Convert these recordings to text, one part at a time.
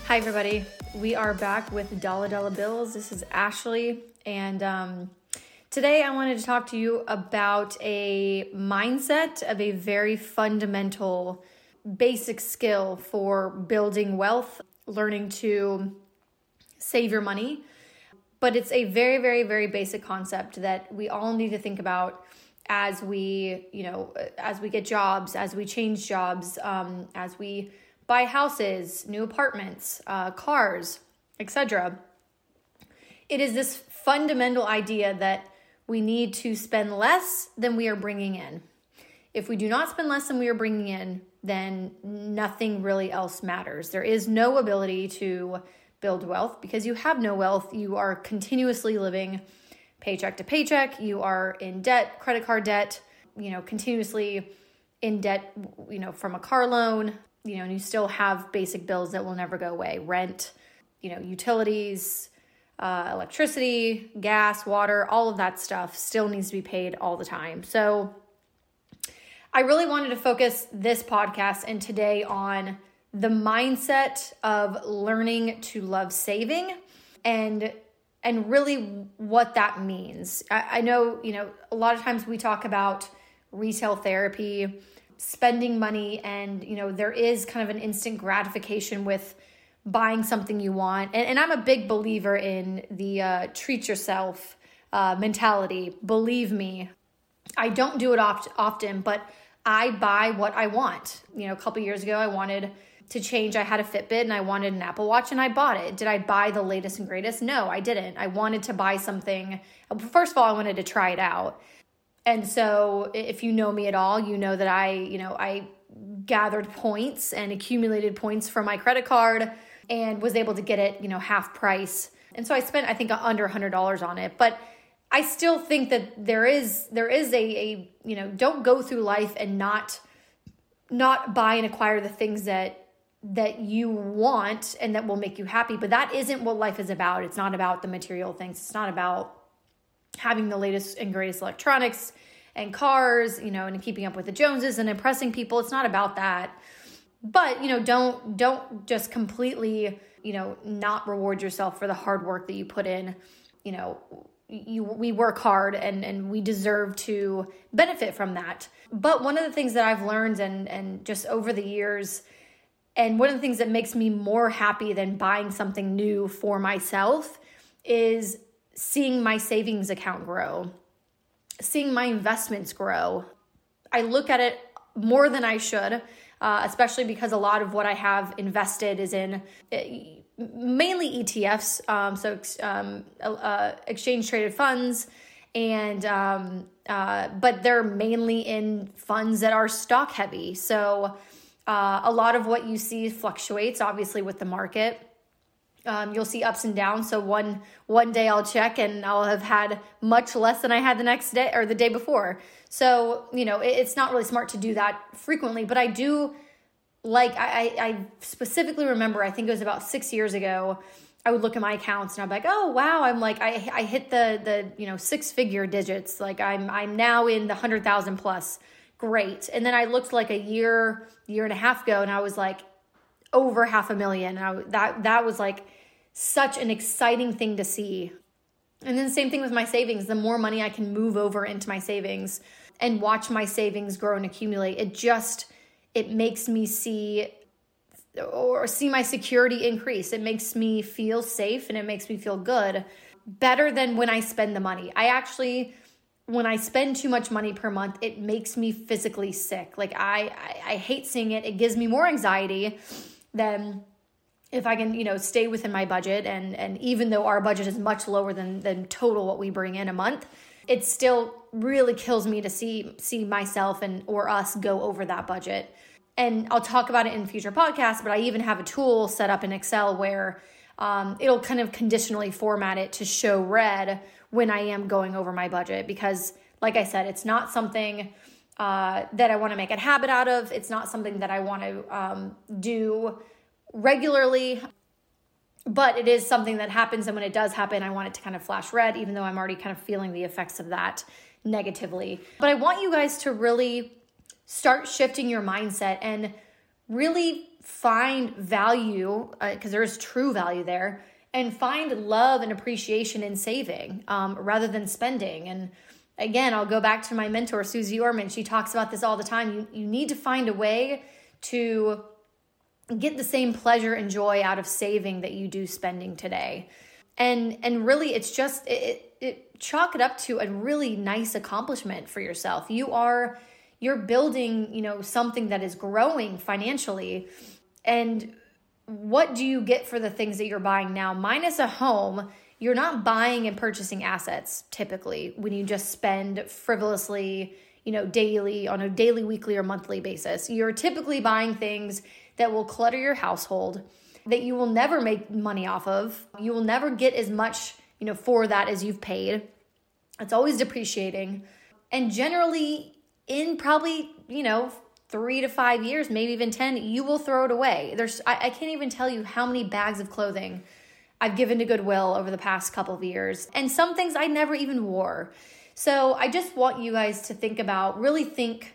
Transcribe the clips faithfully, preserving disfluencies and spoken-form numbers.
Hi, everybody. We are back with Dollar Dollar Bills. This is Ashley, and um, today I wanted to talk to you about a mindset of a very fundamental, basic skill for building wealth, learning to save your money. But it's a very, very, very basic concept that we all need to think about as we, you know, as we get jobs, as we change jobs, um, as we buy houses, new apartments, uh, cars, et cetera. It is this fundamental idea that we need to spend less than we are bringing in. If we do not spend less than we are bringing in, then nothing really else matters. There is no ability to build wealth because you have no wealth. You are continuously living paycheck to paycheck. You are in debt, credit card debt, you know, continuously in debt, you know, from a car loan. You know, and you still have basic bills that will never go away. Rent, you know, utilities, uh, electricity, gas, water, all of that stuff still needs to be paid all the time. So I really wanted to focus this podcast and today on the mindset of learning to love saving and and really what that means. I, I know, you know, a lot of times we talk about retail therapy, spending money, and, you know, there is kind of an instant gratification with buying something you want. And, and I'm a big believer in the uh, treat yourself uh, mentality. Believe me, I don't do it oft- often, but I buy what I want. You know, a couple years ago, I wanted to change. I had a Fitbit and I wanted an Apple Watch and I bought it. Did I buy the latest and greatest? No, I didn't. I wanted to buy something. First of all, I wanted to try it out. And so if you know me at all, you know that I, you know, I gathered points and accumulated points from my credit card and was able to get it, you know, half price. And so I spent, I think, under one hundred dollars on it. But I still think that there is there is a, a you know, don't go through life and not not buy and acquire the things that that you want and that will make you happy. But that isn't what life is about. It's not about the material things. It's not about having the latest and greatest electronics and cars, you know, and keeping up with the Joneses and impressing people. It's not about that. But, you know, don't don't just completely, you know, not reward yourself for the hard work that you put in. You know, you we work hard and, and we deserve to benefit from that. But one of the things that I've learned and and just over the years, and one of the things that makes me more happy than buying something new for myself is seeing my savings account grow, seeing my investments grow. I look at it more than I should, uh, especially because a lot of what I have invested is in uh, mainly E T Fs, um, so um, uh, exchange traded funds, and um, uh, but they're mainly in funds that are stock heavy. So uh, a lot of what you see fluctuates, obviously, with the market. Um, you'll see ups and downs. So one one day I'll check and I'll have had much less than I had the next day or the day before. So, you know, it, it's not really smart to do that frequently, but I do like, I, I specifically remember, I think it was about six years ago, I would look at my accounts and I'm like, oh, wow. I'm like, I, I hit the, the, you know, six figure digits. Like I'm, I'm now in the hundred thousand plus. Great. And then I looked like a year, year and a half ago and I was like, over half a million. And I, that that was like such an exciting thing to see. And then the same thing with my savings. The more money I can move over into my savings and watch my savings grow and accumulate, it just, it makes me see or see my security increase. It makes me feel safe and it makes me feel good, better than when I spend the money. I actually, when I spend too much money per month, it makes me physically sick. Like I, I, I hate seeing it. It gives me more anxiety than if I can, you know, stay within my budget. And, and even though our budget is much lower than, than total what we bring in a month, it still really kills me to see, see myself and, or us go over that budget. And I'll talk about it in future podcasts, but I even have a tool set up in Excel where um, it'll kind of conditionally format it to show red when I am going over my budget. Because like I said, it's not something Uh, that I want to make a habit out of. It's not something that I want to um, do regularly, but it is something that happens. And when it does happen, I want it to kind of flash red, even though I'm already kind of feeling the effects of that negatively. But I want you guys to really start shifting your mindset and really find value, because uh, there is true value there, and find love and appreciation in saving um, rather than spending. And again, I'll go back to my mentor, Susie Orman. She talks about this all the time. You, you need to find a way to get the same pleasure and joy out of saving that you do spending today. And and really, it's just, it, it chalk it up to a really nice accomplishment for yourself. You are, you're building, you know, something that is growing financially. And what do you get for the things that you're buying now? Minus a home, you're not buying and purchasing assets typically when you just spend frivolously, you know, daily, on a daily, weekly, or monthly basis. You're typically buying things that will clutter your household, that you will never make money off of. You will never get as much, you know, for that as you've paid. It's always depreciating. And generally, in probably, you know, three to five years, maybe even ten, you will throw it away. There's, I, I can't even tell you how many bags of clothing I've given to Goodwill over the past couple of years. And some things I never even wore. So I just want you guys to think about, really think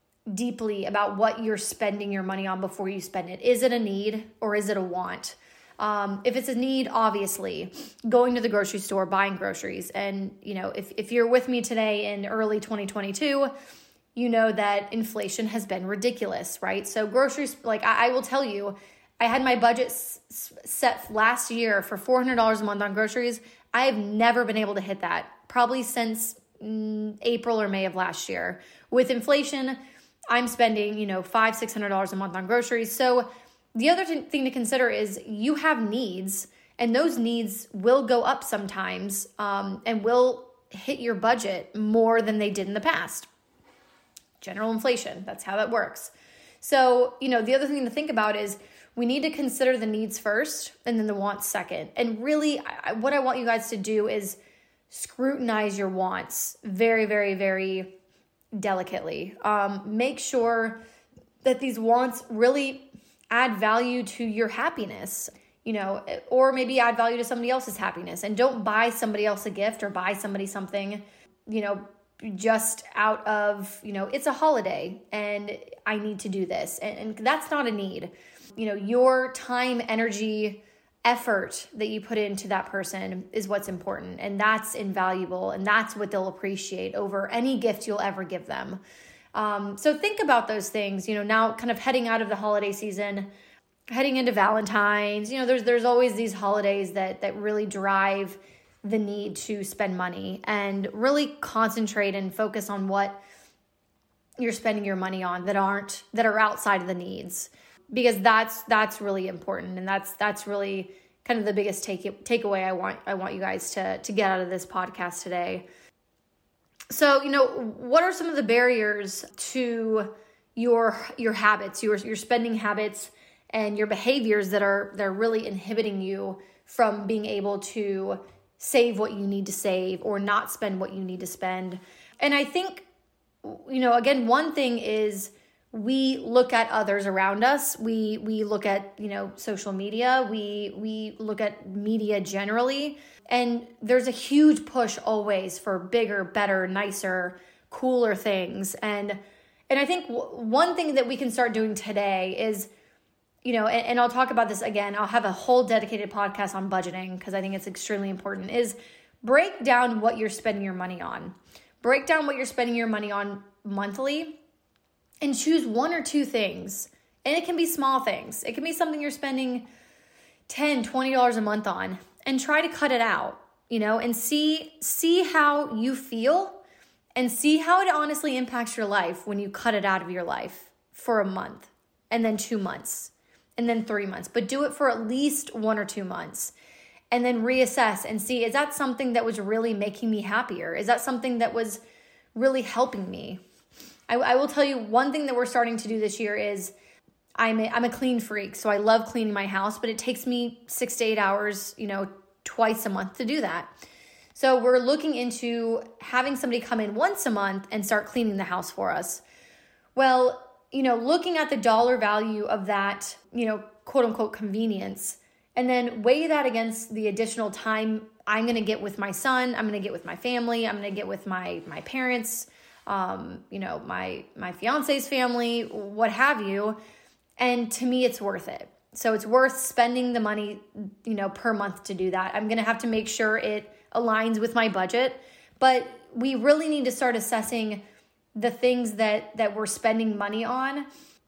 deeply about what you're spending your money on before you spend it. Is it a need or is it a want? Um, if it's a need, obviously, going to the grocery store, buying groceries. And, you know, if, if you're with me today in early twenty twenty-two, you know that inflation has been ridiculous, right? So groceries, like I, I will tell you, I had my budget s- set last year for four hundred dollars a month on groceries. I have never been able to hit that, probably since mm, April or May of last year. With inflation, I'm spending, you know, five, six hundred dollars a month on groceries. So the other t- thing to consider is you have needs, and those needs will go up sometimes, um, and will hit your budget more than they did in the past. General inflation, that's how that works. So, you know, the other thing to think about is we need to consider the needs first and then the wants second. And really, I, what I want you guys to do is scrutinize your wants very, very, very delicately. Um, make sure that these wants really add value to your happiness, you know, or maybe add value to somebody else's happiness. And don't buy somebody else a gift or buy somebody something, you know, just out of, you know, it's a holiday and I need to do this. And, and that's not a need. You know, your time, energy, effort that you put into that person is what's important. And that's invaluable. And that's what they'll appreciate over any gift you'll ever give them. Um, so think about those things, you know, now kind of heading out of the holiday season, heading into Valentine's, you know, there's, there's always these holidays that, that really drive the need to spend money, and really concentrate and focus on what you're spending your money on that aren't, that are outside of the needs, because that's, that's really important. And that's, that's really kind of the biggest take takeaway I want, I want you guys to, to get out of this podcast today. So, you know, what are some of the barriers to your, your habits, your, your spending habits and your behaviors that are, that are really inhibiting you from being able to save what you need to save or not spend what you need to spend? And I think, you know, again, one thing is we look at others around us. We we look at, you know, social media. We we look at media generally. And there's a huge push always for bigger, better, nicer, cooler things. And and I think w- one thing that we can start doing today is, you know, and, and I'll talk about this again. I'll have a whole dedicated podcast on budgeting because I think it's extremely important, is break down what you're spending your money on. Break down what you're spending your money on monthly and choose one or two things. And it can be small things. It can be something you're spending ten dollars, twenty dollars a month on, and try to cut it out, you know, and see, see how you feel and see how it honestly impacts your life when you cut it out of your life for a month and then two months. And then three months, but do it for at least one or two months and then reassess and see, is that something that was really making me happier? Is that something that was really helping me? I, I will tell you one thing that we're starting to do this year is I'm a, I'm a clean freak. So I love cleaning my house, but it takes me six to eight hours, you know, twice a month to do that. So we're looking into having somebody come in once a month and start cleaning the house for us. Well, you know, looking at the dollar value of that, you know, quote unquote convenience, and then weigh that against the additional time I'm going to get with my son, I'm going to get with my family, I'm going to get with my, my parents, um, you know, my, my fiance's family, what have you. And to me, it's worth it. So it's worth spending the money, you know, per month to do that. I'm going to have to make sure it aligns with my budget, but we really need to start assessing the things that, that we're spending money on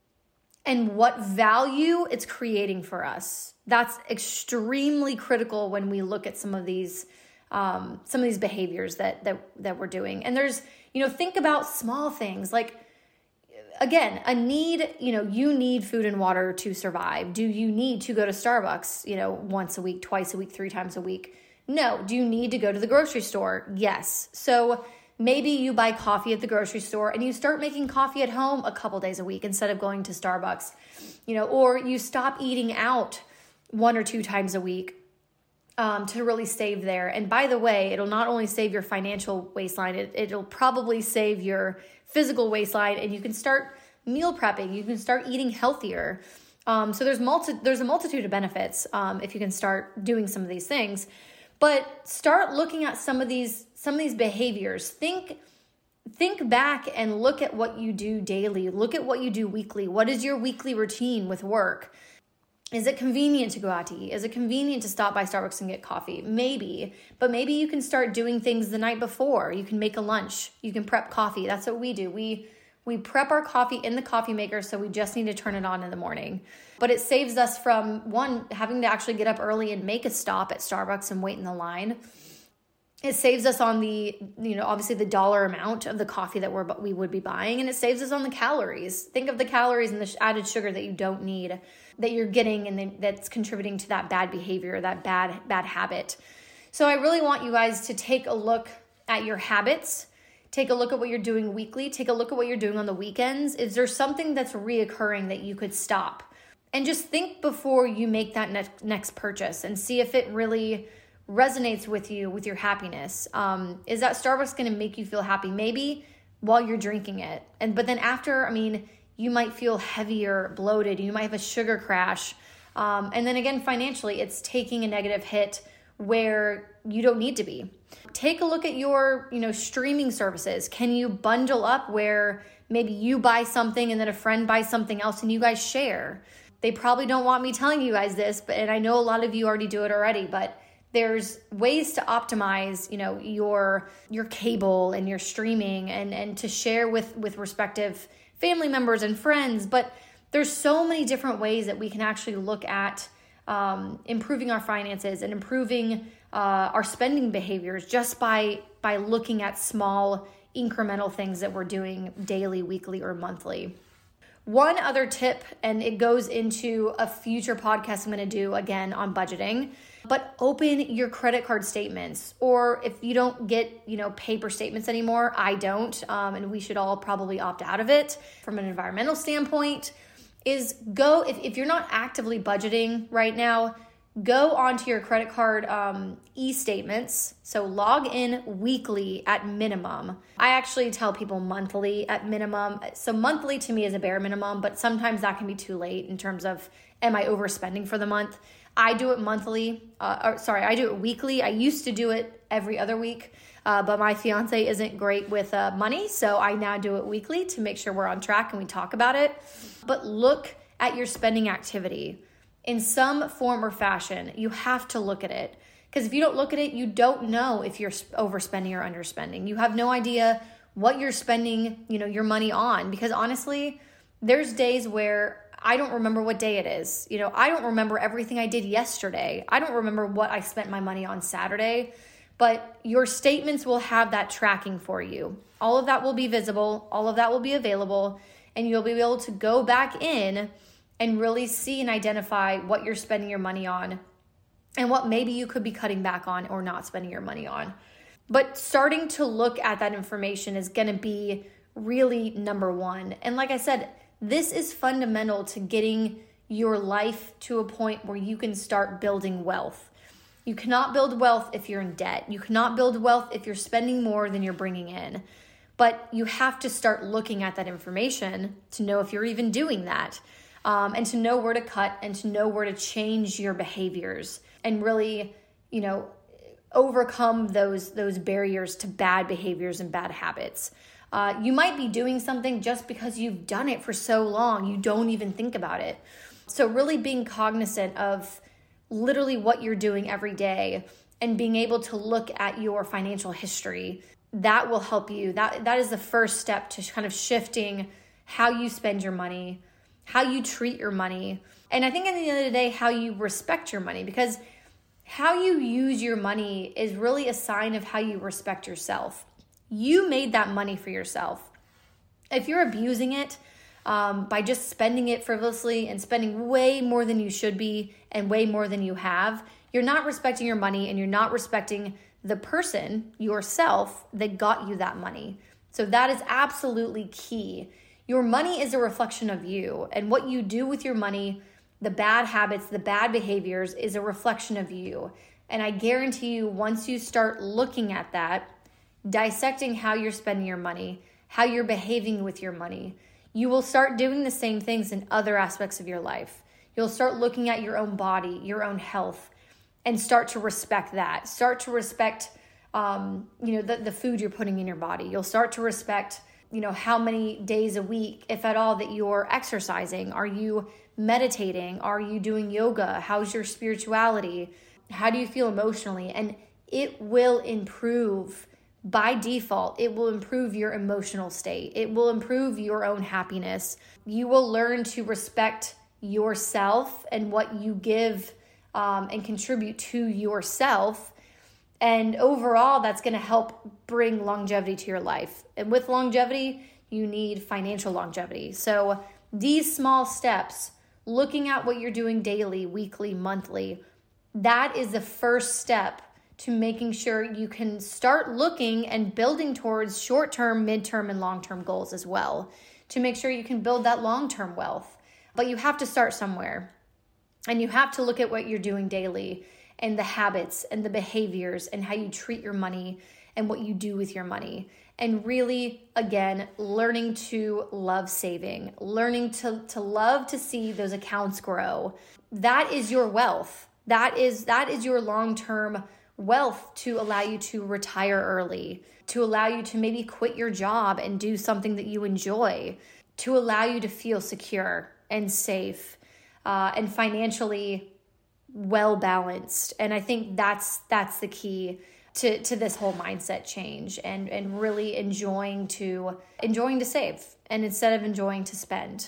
and what value it's creating for us. That's extremely critical when we look at some of these, um, some of these behaviors that, that, that we're doing. And there's, you know, think about small things like, again, a need, you know, you need food and water to survive. Do you need to go to Starbucks, you know, once a week, twice a week, three times a week? No. Do you need to go to the grocery store? Yes. So maybe you buy coffee at the grocery store and you start making coffee at home a couple days a week instead of going to Starbucks, you know, or you stop eating out one or two times a week um, to really save there. And by the way, it'll not only save your financial waistline, it, it'll probably save your physical waistline, and you can start meal prepping. You can start eating healthier. Um, so there's multi there's a multitude of benefits um, if you can start doing some of these things. But start looking at some of these some of these behaviors. Think think back and look at what you do daily. Look at what you do weekly. What is your weekly routine with work? Is it convenient to go out to eat? Is it convenient to stop by Starbucks and get coffee? Maybe, but maybe you can start doing things the night before. You can make a lunch. You can prep coffee. That's what we do. We we prep our coffee in the coffee maker, so we just need to turn it on in the morning. But it saves us from, one, having to actually get up early and make a stop at Starbucks and wait in the line. It saves us on the, you know, obviously the dollar amount of the coffee that we're we would be buying, and it saves us on the calories. Think of the calories and the added sugar that you don't need, that you're getting, and that's contributing to that bad behavior, that bad bad habit. So I really want you guys to take a look at your habits. Take a look at what you're doing weekly. Take a look at what you're doing on the weekends. Is there something that's reoccurring that you could stop? And just think before you make that next next purchase and see if it really resonates with you, with your happiness. Um, is that Starbucks going to make you feel happy? Maybe while you're drinking it. And but then after, I mean, you might feel heavier, bloated. You might have a sugar crash. Um, and then again, financially, it's taking a negative hit where you don't need to be. Take a look at your, you know, streaming services. Can you bundle up where maybe you buy something and then a friend buys something else and you guys share? They probably don't want me telling you guys this, but and I know a lot of you already do it already, but there's ways to optimize, you know, your your cable and your streaming and, and to share with, with respective family members and friends. But there's so many different ways that we can actually look at um, improving our finances and improving uh, our spending behaviors just by by looking at small incremental things that we're doing daily, weekly, or monthly. One other tip, and it goes into a future podcast I'm going to do again on budgeting, but open your credit card statements. Or if you don't get, you know, paper statements anymore, I don't, um, and we should all probably opt out of it from an environmental standpoint, is go, if, if you're not actively budgeting right now, go onto your credit card um, e-statements. So log in weekly at minimum. I actually tell people monthly at minimum. So monthly to me is a bare minimum, but sometimes that can be too late in terms of, am I overspending for the month? I do it monthly, uh, or sorry, I do it weekly. I used to do it every other week, uh, but my fiance isn't great with uh, money. So I now do it weekly to make sure we're on track and we talk about it. But look at your spending activity. In some form or fashion, you have to look at it. Because if you don't look at it, you don't know if you're overspending or underspending. You have no idea what you're spending, you know, your money on. Because honestly, there's days where I don't remember what day it is. You know, I don't remember everything I did yesterday. I don't remember what I spent my money on Saturday. But your statements will have that tracking for you. All of that will be visible. All of that will be available. And you'll be able to go back in and really see and identify what you're spending your money on and what maybe you could be cutting back on or not spending your money on. But starting to look at that information is going to be really number one. And like I said, this is fundamental to getting your life to a point where you can start building wealth. You cannot build wealth if you're in debt. You cannot build wealth if you're spending more than you're bringing in. But you have to start looking at that information to know if you're even doing that. Um, and to know where to cut and to know where to change your behaviors and really, you know, overcome those those barriers to bad behaviors and bad habits. Uh, you might be doing something just because you've done it for so long, you don't even think about it. So really being cognizant of literally what you're doing every day and being able to look at your financial history, that will help you. That that is the first step to kind of shifting how you spend your money, how you treat your money, and I think at the end of the day, how you respect your money, because how you use your money is really a sign of how you respect yourself. You made that money for yourself. If you're abusing it um, by just spending it frivolously and spending way more than you should be and way more than you have, you're not respecting your money and you're not respecting the person, yourself, that got you that money. So that is absolutely key. Your money is a reflection of you, and what you do with your money, the bad habits, the bad behaviors, is a reflection of you. And I guarantee you, once you start looking at that, dissecting how you're spending your money, how you're behaving with your money, you will start doing the same things in other aspects of your life. You'll start looking at your own body, your own health, and start to respect that. Start to respect, um, you know, the, the food you're putting in your body. You'll start to respect, you know, how many days a week, if at all, that you're exercising. Are you meditating? Are you doing yoga? How's your spirituality? How do you feel emotionally? And it will improve. By default, it will improve your emotional state. It will improve your own happiness. You will learn to respect yourself and what you give um, and contribute to yourself. And overall, that's going to help bring longevity to your life. And with longevity, you need financial longevity. So these small steps, looking at what you're doing daily, weekly, monthly, that is the first step to making sure you can start looking and building towards short-term, mid-term, and long-term goals as well, to make sure you can build that long-term wealth. But you have to start somewhere, and you have to look at what you're doing daily and the habits and the behaviors and how you treat your money and what you do with your money. And really, again, learning to love saving, learning to, to love to see those accounts grow. That is your wealth. That is, that is your long-term wealth to allow you to retire early, to allow you to maybe quit your job and do something that you enjoy, to allow you to feel secure and safe uh, and financially well-balanced. And I think that's that's the key to, to this whole mindset change, and, and really enjoying to enjoying to save and instead of enjoying to spend.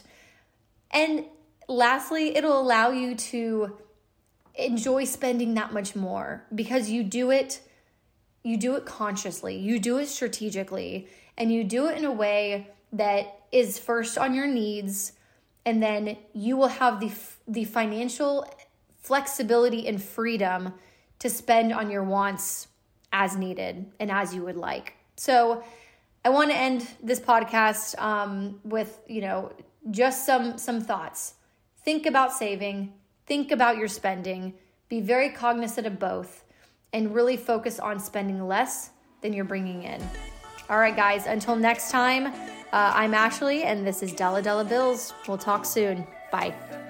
And lastly, it'll allow you to enjoy spending that much more because you do it, you do it consciously, you do it strategically, and you do it in a way that is first on your needs, and then you will have the the financial flexibility and freedom to spend on your wants as needed and as you would like. So I want to end this podcast um, with, you know, just some some thoughts. Think about saving. Think about your spending, be very cognizant of both, and really focus on spending less than you're bringing in. All right, guys, until next time, uh, I'm Ashley, and this is Della Della Bills. We'll talk soon. Bye.